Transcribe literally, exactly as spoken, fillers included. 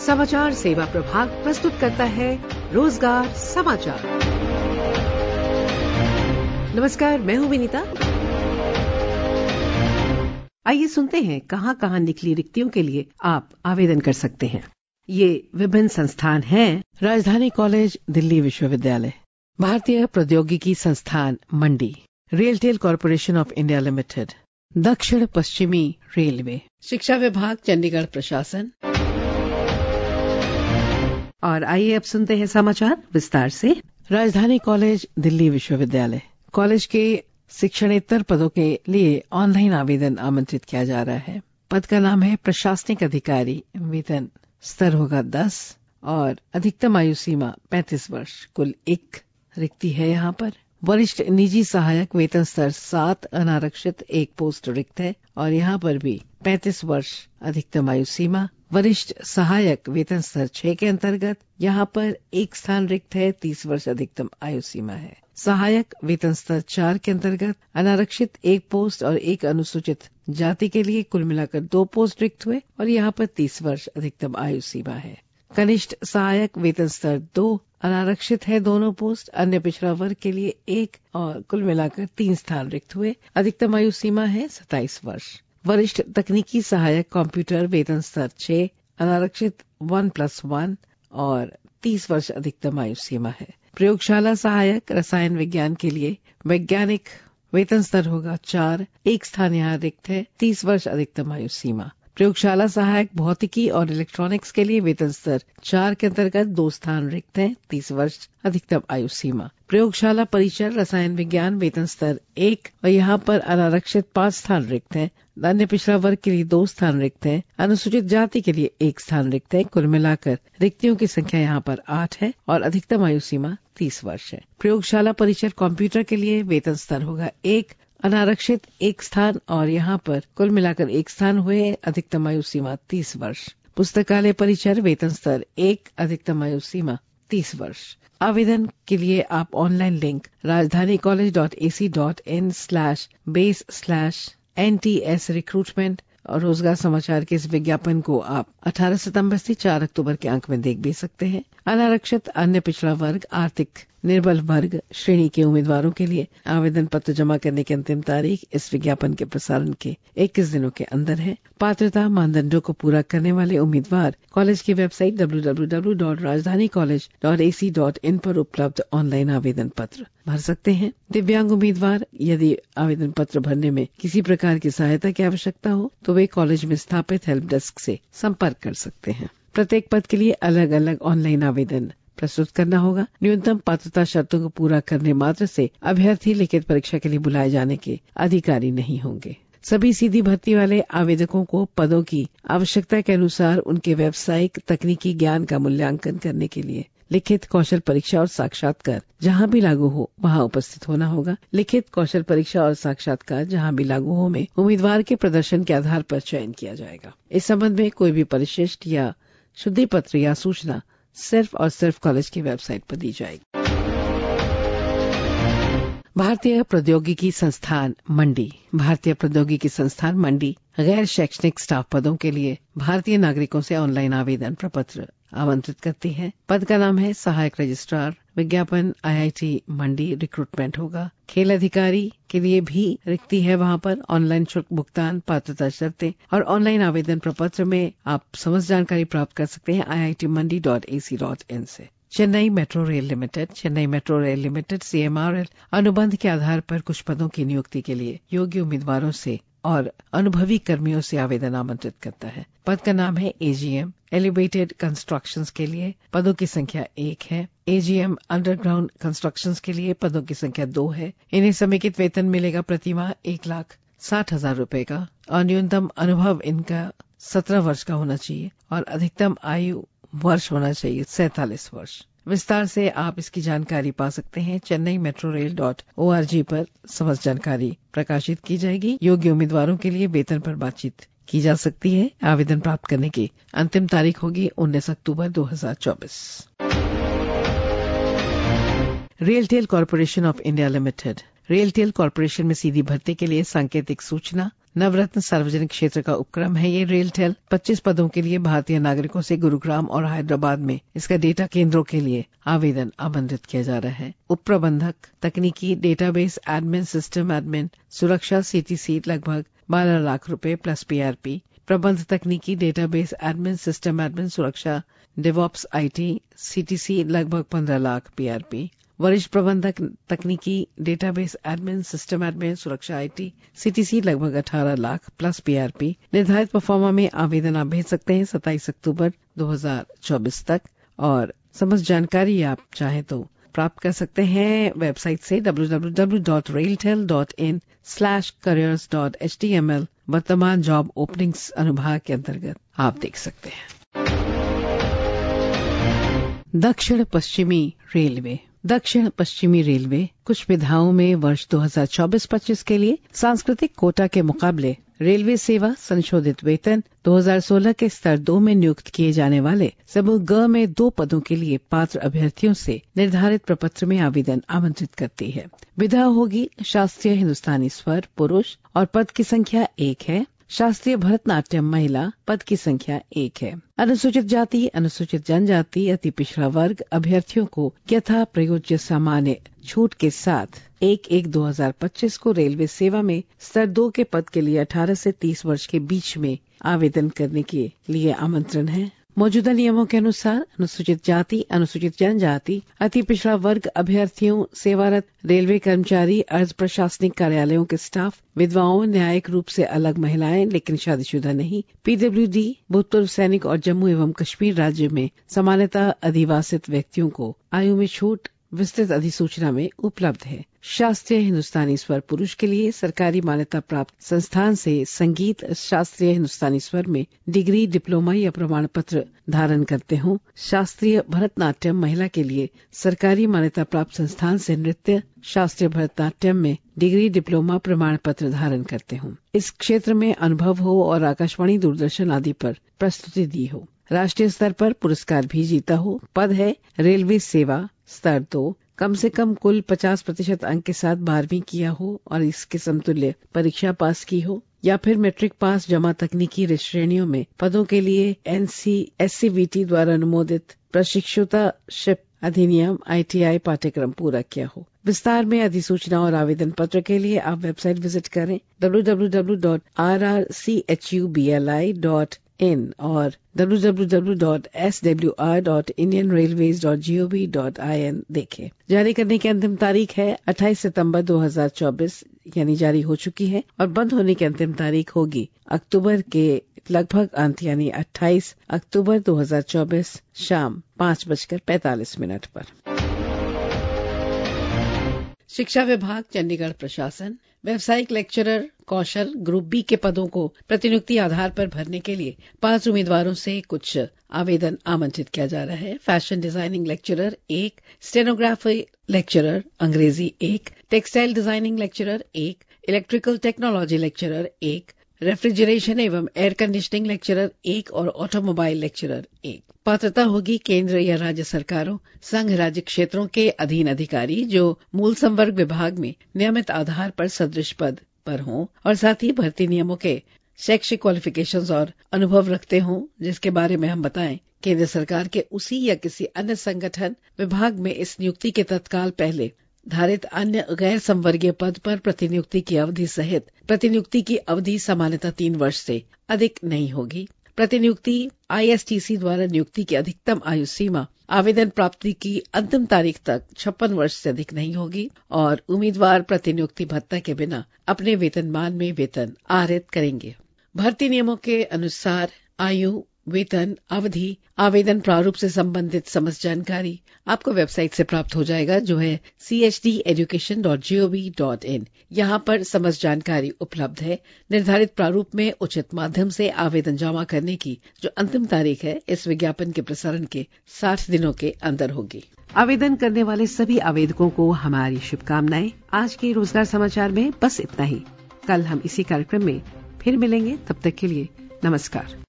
समाचार सेवा प्रभाग प्रस्तुत करता है रोजगार समाचार। नमस्कार, मैं हूं विनीता। आइए सुनते हैं कहां कहां निकली रिक्तियों के लिए आप आवेदन कर सकते हैं। ये विभिन्न संस्थान हैं: राजधानी कॉलेज दिल्ली विश्वविद्यालय, भारतीय प्रौद्योगिकी संस्थान Mandi, RailTel corporation of India limited, दक्षिण पश्चिमी रेलवे, शिक्षा विभाग चंडीगढ़ प्रशासन। और आइए अब सुनते हैं समाचार विस्तार से। राजधानी कॉलेज दिल्ली विश्वविद्यालय कॉलेज के शिक्षणेतर पदों के लिए ऑनलाइन आवेदन आमंत्रित किया जा रहा है। पद का नाम है प्रशासनिक अधिकारी। वेतन स्तर होगा दस और अधिकतम आयु सीमा पैंतीस वर्ष। कुल एक रिक्ति है यहाँ पर। वरिष्ठ निजी सहायक वेतन स्तर सात, अनारक्षित एक पोस्ट रिक्त है और यहाँ पर भी पैंतीस वर्ष अधिकतम आयु सीमा। वरिष्ठ सहायक वेतन स्तर छह के अंतर्गत यहाँ पर एक स्थान रिक्त है, तीस वर्ष अधिकतम आयु सीमा है। सहायक वेतन स्तर चार के अंतर्गत अनारक्षित एक पोस्ट और एक अनुसूचित जाति के लिए कुल मिलाकर दो पोस्ट रिक्त हुए और यहाँ पर तीस वर्ष अधिकतम आयु सीमा है। कनिष्ठ सहायक वेतन स्तर दो, अनारक्षित है दोनों पोस्ट, अन्य पिछड़ा वर्ग के लिए एक और कुल मिलाकर तीन स्थान रिक्त हुए। अधिकतम आयु सीमा है सत्ताईस वर्ष। वरिष्ठ तकनीकी सहायक कंप्यूटर वेतन स्तर छह, अनारक्षित वन प्लस वन और तीस वर्ष अधिकतम आयु सीमा है। प्रयोगशाला सहायक रसायन विज्ञान के लिए वैज्ञानिक वेतन स्तर होगा चार, एक स्थान यहाँ रिक्त है, तीस वर्ष अधिकतम आयु सीमा। प्रयोगशाला सहायक भौतिकी और इलेक्ट्रॉनिक्स के लिए वेतन स्तर चार के अंतर्गत दो स्थान रिक्त हैं, तीस वर्ष अधिकतम आयु सीमा। प्रयोगशाला परिचर रसायन विज्ञान वेतन स्तर एक और यहाँ पर अनारक्षित पांच स्थान रिक्त हैं। अन्य पिछड़ा वर्ग के लिए दो स्थान रिक्त हैं। अनुसूचित जाति के लिए एक स्थान रिक्त है। कुल मिलाकर रिक्तियों की संख्या यहाँ पर आठ है और अधिकतम आयु सीमा तीस वर्ष है। प्रयोगशाला परिचर कंप्यूटर के लिए वेतन स्तर होगा एक, अनारक्षित एक स्थान और यहाँ पर कुल मिलाकर एक स्थान हुए। अधिकतम आयु सीमा तीस वर्ष। पुस्तकालय परिचर वेतन स्तर एक, अधिकतम आयु सीमा तीस वर्ष। आवेदन के लिए आप online link Rajdhani college dot A C dot in slash base slash N T S recruitment और रोजगार समाचार के इस विज्ञापन को आप अठारह सितंबर से चार अक्टूबर के अंक में देख भी सकते हैं। अनारक्षित, अन्य पिछड़ा वर्ग, आर्थिक निर्बल वर्ग श्रेणी के उम्मीदवारों के लिए आवेदन पत्र जमा करने की अंतिम तारीख इस विज्ञापन के प्रसारण के इक्कीस दिनों के अंदर है। पात्रता मानदंडों को पूरा करने वाले उम्मीदवार कॉलेज की website W W W dot Rajdhani college dot A C dot in पर उपलब्ध ऑनलाइन आवेदन पत्र भर सकते हैं। दिव्यांग उम्मीदवार यदि आवेदन पत्र भरने में किसी प्रकार की सहायता की आवश्यकता हो तो वे कॉलेज में स्थापित हेल्प डेस्क से संपर्क कर सकते हैं। प्रत्येक पद के लिए अलग अलग ऑनलाइन आवेदन प्रस्तुत करना होगा। न्यूनतम पात्रता शर्तों को पूरा करने मात्र से अभ्यर्थी लिखित परीक्षा के लिए बुलाए जाने के अधिकारी नहीं होंगे। सभी सीधी भर्ती वाले आवेदकों को पदों की आवश्यकता के अनुसार उनके व्यावसायिक तकनीकी ज्ञान का मूल्यांकन करने के लिए लिखित कौशल परीक्षा और साक्षात्कार जहां भी लागू हो वहां उपस्थित होना होगा। लिखित कौशल परीक्षा और साक्षात्कार जहां भी लागू हो में उम्मीदवार के प्रदर्शन के आधार पर चयन किया जाएगा। इस संबंध में कोई भी परिशिष्ट या शुद्धि पत्र या सूचना सिर्फ और सिर्फ कॉलेज की वेबसाइट पर दी जाएगी। भारतीय प्रौद्योगिकी संस्थान मंडी भारतीय प्रौद्योगिकी संस्थान मंडी गैर शैक्षणिक स्टाफ पदों के लिए भारतीय नागरिकों से ऑनलाइन आवेदन प्रपत्र आमंत्रित करती है। पद का नाम है सहायक रजिस्ट्रार। विज्ञापन आई आई टी मंडी रिक्रूटमेंट होगा। खेल अधिकारी के लिए भी रिक्ति है। वहां पर ऑनलाइन शुल्क भुगतान, पात्रता शर्तें और ऑनलाइन आवेदन प्रपत्र में आप समस्त जानकारी प्राप्त कर सकते हैं I I T Mandi dot A C dot in से। Chennai metro rail limited Chennai metro rail limited C M R L अनुबंध के आधार पर कुछ पदों की नियुक्ति के लिए योग्य उम्मीदवारों से और अनुभवी कर्मियों से आवेदन आमंत्रित करता है। पद का नाम है A G M elevated constructions के लिए पदों की संख्या एक है। A G M underground constructions के लिए पदों की संख्या दो है। इन्हें समेकित वेतन मिलेगा प्रति माह एक लाख साठ हजार रूपये का और न्यूनतम अनुभव इनका सत्रह वर्ष का होना चाहिए और अधिकतम आयु वर्ष होना चाहिए सैतालीस वर्ष। विस्तार से आप इसकी जानकारी पा सकते हैं Chennai metro rail dot O R G पर समस्त जानकारी प्रकाशित की जाएगी। योग्य उम्मीदवारों के लिए वेतन पर बातचीत की जा सकती है। आवेदन प्राप्त करने की अंतिम तारीख होगी उन्नीस अक्टूबर दो हजार चौबीस। RailTel corporation of India limited RailTel corporation में सीधी भर्ती के लिए सांकेतिक सूचना नवरत्न सार्वजनिक क्षेत्र का उपक्रम है ये रेलटेल। पच्चीस पदों के लिए भारतीय नागरिकों से गुरुग्राम और हैदराबाद में इसका डेटा केंद्रों के लिए आवेदन आमंत्रित किया जा रहा है। उप प्रबंधक तकनीकी डेटाबेस एडमिन सिस्टम एडमिन सुरक्षा सीटीसी लगभग बारह लाख रुपए प्लस पीआरपी। प्रबंध तकनीकी डेटाबेस एडमिन सिस्टम एडमिन सुरक्षा डेवॉप्स आईटी सीटीसी लगभग पंद्रह लाख पीआरपी। वरिष्ठ प्रबंधक तकनीकी डेटाबेस एडमिन सिस्टम एडमिन सुरक्षा आईटी सीटीसी लगभग अठारह लाख प्लस पीआरपी। निर्धारित परफॉर्मा में आवेदन आप भेज सकते हैं सत्ताईस अक्टूबर दो हज़ार चौबीस तक और समस्त जानकारी आप चाहें तो प्राप्त कर सकते हैं वेबसाइट से W W W dot RailTel dot in slash careers dot H T M L. वर्तमान जॉब ओपनिंग्स अनुभाग के अंतर्गत आप देख सकते हैं। दक्षिण पश्चिमी रेलवे दक्षिण पश्चिमी रेलवे कुछ विधाओं में वर्ष दो हज़ार चौबीस पच्चीस के लिए सांस्कृतिक कोटा के मुकाबले रेलवे सेवा संशोधित वेतन दो हज़ार सोलह के स्तर दो में नियुक्त किए जाने वाले समूह ग में दो पदों के लिए पात्र अभ्यर्थियों से निर्धारित प्रपत्र में आवेदन आमंत्रित करती है। विधा होगी शास्त्रीय हिंदुस्तानी स्वर पुरुष और पद की संख्या एक है। शास्त्रीय भरतनाट्यम महिला पद की संख्या एक है। अनुसूचित जाति अनुसूचित जनजाति अति पिछड़ा वर्ग अभ्यर्थियों को यथा प्रयोज्य सामान्य छूट के साथ एक एक दो हज़ार पच्चीस को रेलवे सेवा में स्तर दो के पद के लिए अठारह से तीस वर्ष के बीच में आवेदन करने के लिए आमंत्रण है। मौजूदा नियमों के अनुसार अनुसूचित जाति अनुसूचित जनजाति अति पिछड़ा वर्ग अभ्यर्थियों सेवारत रेलवे कर्मचारी अर्ध प्रशासनिक कार्यालयों के स्टाफ विधवाओं न्यायिक रूप से अलग महिलाएं लेकिन शादीशुदा नहीं पीडब्ल्यूडी भूतपूर्व सैनिक और जम्मू एवं कश्मीर राज्य में सामान्यतः अधिवासित व्यक्तियों को आयु में छूट विस्तृत अधिसूचना में उपलब्ध है। शास्त्रीय हिंदुस्तानी स्वर पुरुष के लिए सरकारी मान्यता प्राप्त संस्थान से संगीत शास्त्रीय हिंदुस्तानी स्वर में डिग्री डिप्लोमा या प्रमाण पत्र धारण करते हों। शास्त्रीय भरतनाट्यम महिला के लिए सरकारी मान्यता प्राप्त संस्थान से नृत्य शास्त्रीय भरतनाट्यम में डिग्री डिप्लोमा प्रमाण पत्र धारण करते हों। इस क्षेत्र में अनुभव हो और आकाशवाणी दूरदर्शन आदि पर प्रस्तुति दी हो। राष्ट्रीय स्तर पर पुरस्कार भी जीता हो। पद है रेलवे सेवा स्तर दो। कम से कम कुल पचास प्रतिशत अंक के साथ बारहवीं किया हो और इसके समतुल्य परीक्षा पास की हो या फिर मैट्रिक पास जमा तकनीकी श्रेणियों में पदों के लिए एनसी एससीवीटी द्वारा अनुमोदित प्रशिक्षुताशिप अधिनियम आईटीआई पाठ्यक्रम पूरा किया हो। विस्तार में अधिसूचना और आवेदन पत्र के लिए आप वेबसाइट विजिट करें W W W dot R R C H U B L I dot in और W W W dot S W R dot Indian railways dot G O V dot I N देखें। जारी करने की अंतिम तारीख है अट्ठाईस सितंबर दो हज़ार चौबीस यानी जारी हो चुकी है और बंद होने की अंतिम तारीख होगी अक्टूबर के लगभग अंत यानी अट्ठाईस अक्टूबर दो हज़ार चौबीस शाम पाँच बजकर पैंतालीस मिनट पर। शिक्षा विभाग चंडीगढ़ प्रशासन व्यावसायिक लेक्चरर कौशल ग्रुप बी के पदों को प्रतिनियुक्ति आधार पर भरने के लिए पांच उम्मीदवारों से कुछ आवेदन आमंत्रित किया जा रहा है। फैशन डिजाइनिंग लेक्चरर एक, स्टेनोग्राफी लेक्चरर अंग्रेजी एक, टेक्सटाइल डिजाइनिंग लेक्चरर एक, इलेक्ट्रिकल टेक्नोलॉजी लेक्चरर एक, रेफ्रिजरेशन एवं एयर कंडीशनिंग लेक्चरर एक और ऑटोमोबाइल लेक्चरर एक। पात्रता होगी केंद्र या राज्य सरकारों संघ राज्य क्षेत्रों के अधीन अधिकारी जो मूल संवर्ग विभाग में नियमित आधार पर सदृश पद पर हों और साथ ही भर्ती नियमों के शैक्षिक क्वालिफिकेशंस और अनुभव रखते हों जिसके बारे में हम बताएं। केंद्र सरकार के उसी या किसी अन्य संगठन विभाग में इस नियुक्ति के तत्काल पहले धारित अन्य गैर संवर्गीय पद पर प्रतिनियुक्ति की अवधि सहित प्रतिनियुक्ति की अवधि सामान्यतः तीन वर्ष से अधिक नहीं होगी। प्रतिनियुक्ति आईएसटीसी द्वारा नियुक्ति की अधिकतम आयु सीमा आवेदन प्राप्ति की अंतिम तारीख तक छप्पन वर्ष से अधिक नहीं होगी और उम्मीदवार प्रतिनियुक्ति भत्ता के बिना अपने वेतनमान में वेतन आहरित करेंगे। भर्ती नियमों के अनुसार आयु वेतन अवधि आवेदन प्रारूप से संबंधित समस्त जानकारी आपको वेबसाइट से प्राप्त हो जाएगा जो है C H D education dot G O V dot in. यहाँ पर समस्त जानकारी उपलब्ध है। निर्धारित प्रारूप में उचित माध्यम से आवेदन जमा करने की जो अंतिम तारीख है इस विज्ञापन के प्रसारण के साठ दिनों के अंदर होगी। आवेदन करने वाले सभी आवेदकों को हमारी शुभकामनाएं। आज के रोजगार समाचार में बस इतना ही। कल हम इसी कार्यक्रम में फिर मिलेंगे। तब तक के लिए नमस्कार।